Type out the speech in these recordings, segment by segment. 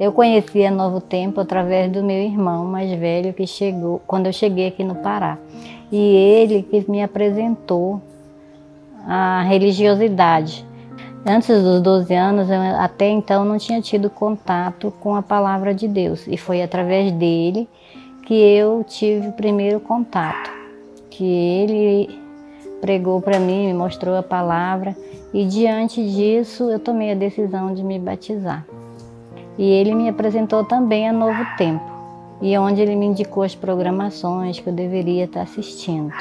Eu conheci a Novo Tempo através do meu irmão mais velho que chegou, quando eu cheguei aqui no Pará. E ele que me apresentou a religiosidade. Antes dos 12 anos, eu até então não tinha tido contato com a palavra de Deus. E foi através dele que eu tive o primeiro contato. Que ele pregou para mim, me mostrou a palavra. E diante disso, eu tomei a decisão de me batizar. E ele me apresentou também a Novo Tempo, e onde ele me indicou as programações que eu deveria estar assistindo.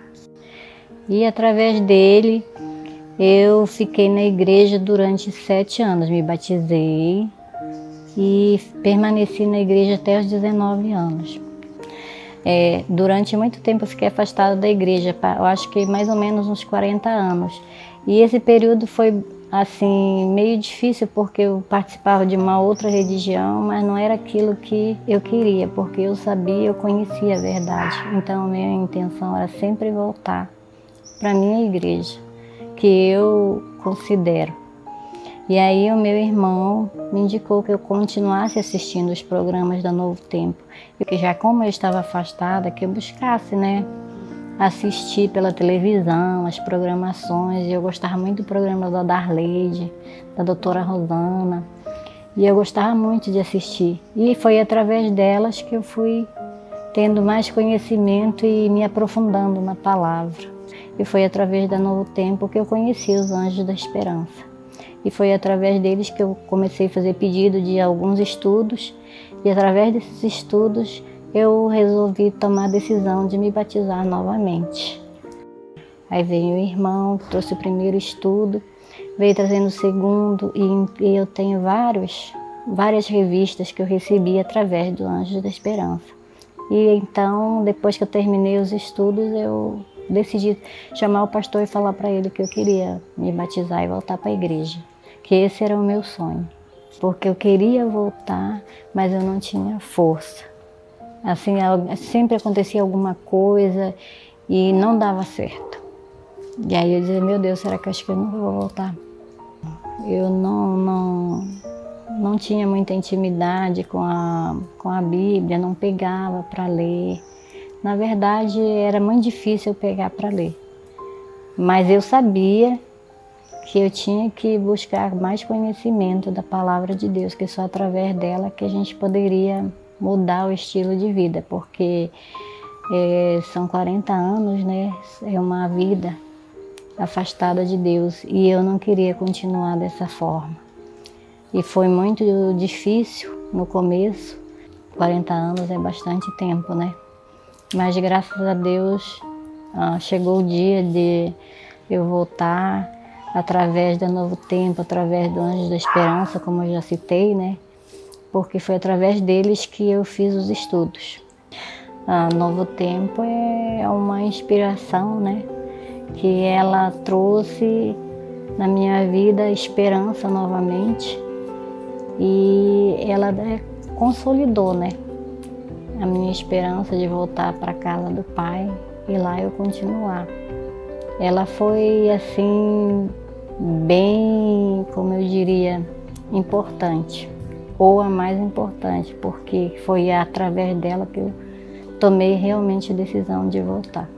E através dele, eu fiquei na igreja durante 7 anos, me batizei e permaneci na igreja até os 19 anos. Durante muito tempo eu fiquei afastada da igreja, eu acho que mais ou menos uns 40 anos. E esse período foi assim, meio difícil porque eu participava de uma outra religião, mas não era aquilo que eu queria, porque eu sabia, eu conhecia a verdade. Então a minha intenção era sempre voltar para a minha igreja, que eu considero. E aí o meu irmão me indicou que eu continuasse assistindo os programas da Novo Tempo, e que já como eu estava afastada, que eu buscasse, assistir pela televisão, as programações. Eu gostava muito do programa da Darleide, da doutora Rosana, e eu gostava muito de assistir. E foi através delas que eu fui tendo mais conhecimento e me aprofundando na palavra. E foi através da Novo Tempo que eu conheci os Anjos da Esperança. E foi através deles que eu comecei a fazer pedido de alguns estudos, e através desses estudos eu resolvi tomar a decisão de me batizar novamente. Aí veio o irmão, trouxe o primeiro estudo, veio trazendo o segundo, e eu tenho várias revistas que eu recebi através do Anjos da Esperança. E então, depois que eu terminei os estudos, eu decidi chamar o pastor e falar para ele que eu queria me batizar e voltar para a igreja, que esse era o meu sonho, porque eu queria voltar, mas eu não tinha força. Assim, sempre acontecia alguma coisa e não dava certo. E aí eu dizia, meu Deus, será que eu acho que eu não vou voltar? Eu não tinha muita intimidade com a Bíblia, não pegava para ler. Na verdade, era muito difícil eu pegar para ler. Mas eu sabia que eu tinha que buscar mais conhecimento da palavra de Deus, que só através dela que a gente poderia mudar o estilo de vida, porque são 40 anos, é uma vida afastada de Deus, e eu não queria continuar dessa forma. E foi muito difícil no começo, 40 anos é bastante tempo, Mas graças a Deus chegou o dia de eu voltar através do Novo Tempo, através do Anjos da Esperança, como eu já citei, porque foi através deles que eu fiz os estudos. Novo Tempo é uma inspiração, que ela trouxe na minha vida esperança novamente, e ela consolidou, a minha esperança de voltar para a casa do Pai e lá eu continuar. Ela foi assim, bem, como eu diria, importante, ou a mais importante, porque foi através dela que eu tomei realmente a decisão de voltar.